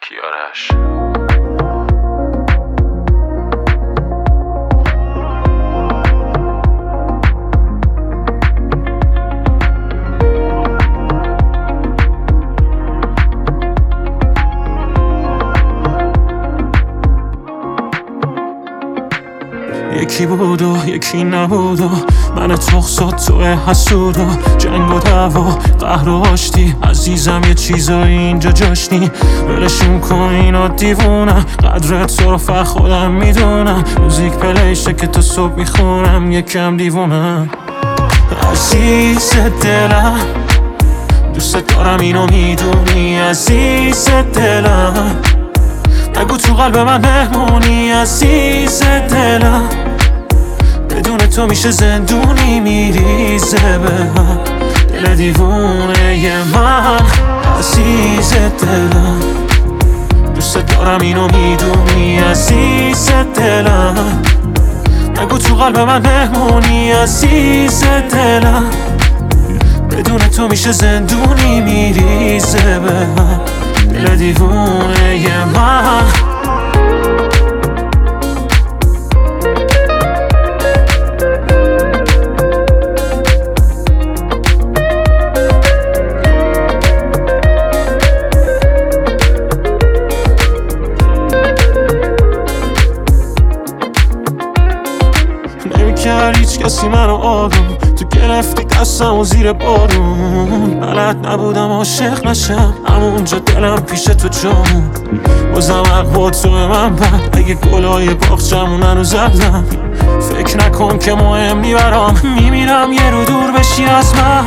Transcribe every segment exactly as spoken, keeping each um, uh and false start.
کیارش. یکی بود و یکی نبود و من تخصات توی حسود و جنگ و دعوا قهر و آشتی. عزیزم یه چیزایی اینجا جاشنی، ولشون کن اینا دیوونم. قدرت تو رو فقط خودم میدونم، موزیک پلیشه که تا صبح میخونم. یکم دیوونم عزیز دلم، دوست دارم اینو میدونی عزیز دلم. نگو تو قلب من مهمونی عزیز دلم، بدون تو میشه زندونی میریزه به هم. دل دیوونه ی من عزیز دلم، دوست دارم اینو میدونی عزیز دلم. نگو تو قلب من مهمونی عزیز دلم، بدون تو میشه زندونی میریزه به هم. دل دیوونه ی من. نمیکرد هیچ کسی منو آروم، تو گرفتی دستم و زیر بارون. بلد نبودم عاشق نشم، همونجا دلم پیش تو جامون. بازم حق تو به من بد، اگه گلای باغچمون هنوز زدم. فکر نکن که مهم نی برام، میمیرم یه رو دور بشی از من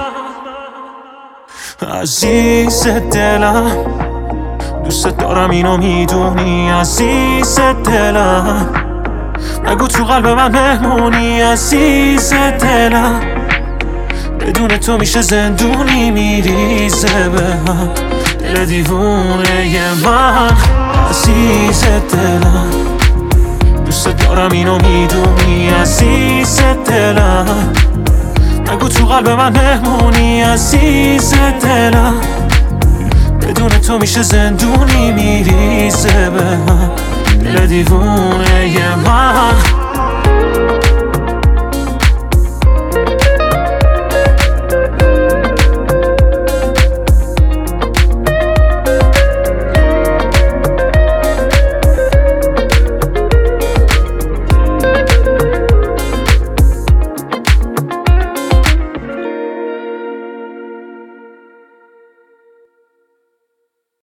عزیز دلم. دوست دارم اینو میدونی عزیز دلم. نگو تو قلب من مهمونی عزیز دلم، بدون تو میشه زندونی میریزه به هم. دل دیوونه ی من عزیز دلم، دوست دارم اینو میدونی عزیز دلم. نگو تو قلب من مهمونی عزیز دلم، بدون تو میشه زندونی میریزه به هم. دل دیوونه ی من.